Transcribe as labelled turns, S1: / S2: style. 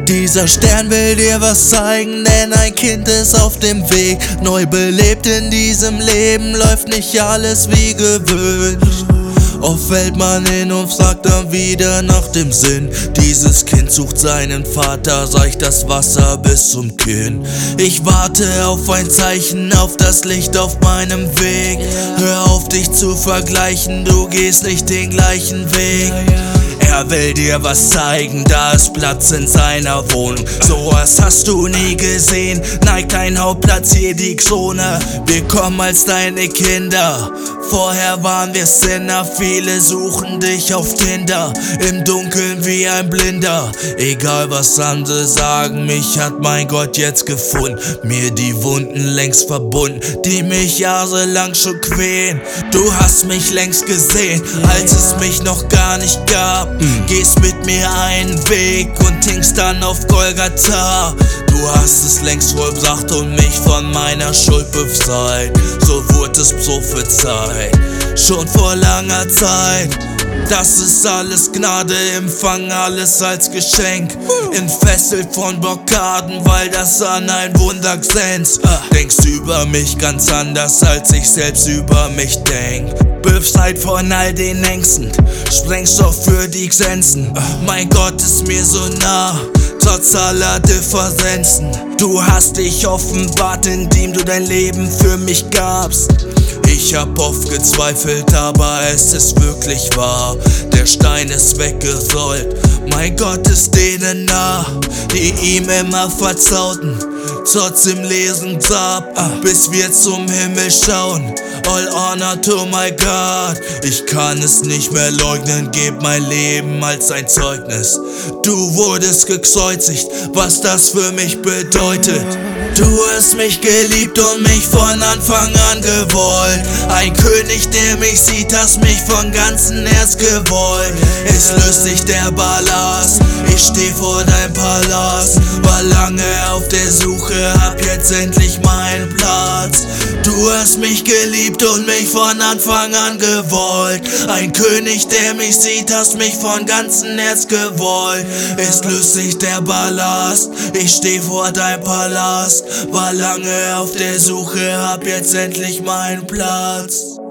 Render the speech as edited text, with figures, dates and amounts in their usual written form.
S1: Dieser Stern will dir was zeigen, denn ein Kind ist auf dem Weg. Neu belebt in diesem Leben, läuft nicht alles wie gewünscht. Oft fällt man hin und fragt dann wieder nach dem Sinn. Dieses Kind sucht seinen Vater, reicht das Wasser bis zum Kinn. Ich warte auf ein Zeichen, auf das Licht auf meinem Weg. Hör auf dich zu vergleichen, du gehst nicht den gleichen Weg. Er will dir was zeigen, da ist Platz in seiner Wohnung. Sowas hast du nie gesehen, neigt dein Hauptplatz hier die Krone. Wir kommen als deine Kinder, vorher waren wir Sinner. Viele suchen dich auf Tinder, im Dunkeln wie ein Blinder. Egal was andere sagen, mich hat mein Gott jetzt gefunden. Mir die Wunden längst verbunden, die mich jahrelang schon quälen. Du hast mich längst gesehen, als es mich noch gar nicht gab. Gehst mit mir einen Weg und hinkst dann auf Golgatha. Du hast es längst vollbracht und mich von meiner Schuld befreit. So wurde es prophezeit, schon vor langer Zeit. Das ist alles Gnade, empfang alles als Geschenk. Entfesselt von Blockaden, weil das an ein Wunder grenzt. Denkst über mich ganz anders, als ich selbst über mich denk. Befreit von all den Ängsten, Sprengstoff für die Grenzen. Mein Gott ist mir so nah, trotz aller Differenzen. Du hast dich offenbart, indem du dein Leben für mich gabst. Ich hab oft gezweifelt, aber es ist wirklich wahr. Der Stein ist weggerollt, mein Gott ist denen nah, die ihm immer vertrauten. Trotzdem lesen Grab, bis wir zum Himmel schauen. All honor to my God. Ich kann es nicht mehr leugnen, geb mein Leben als ein Zeugnis. Du wurdest gekreuzigt, was das für mich bedeutet. Du hast mich geliebt und mich von Anfang an gewollt. Ein König, der mich sieht, hast mich von ganzem Herz gewollt. Es löst sich der Ballast, ich steh vor deinem Palast. War lange auf der Suche, hab jetzt endlich meinen Platz. Du hast mich geliebt und mich von Anfang an gewollt. Ein König, der mich sieht, hast mich von ganzem Herz gewollt. Es löst sich der Ballast, ich steh vor deinem Palast. War lange auf der Suche, hab jetzt endlich meinen Platz.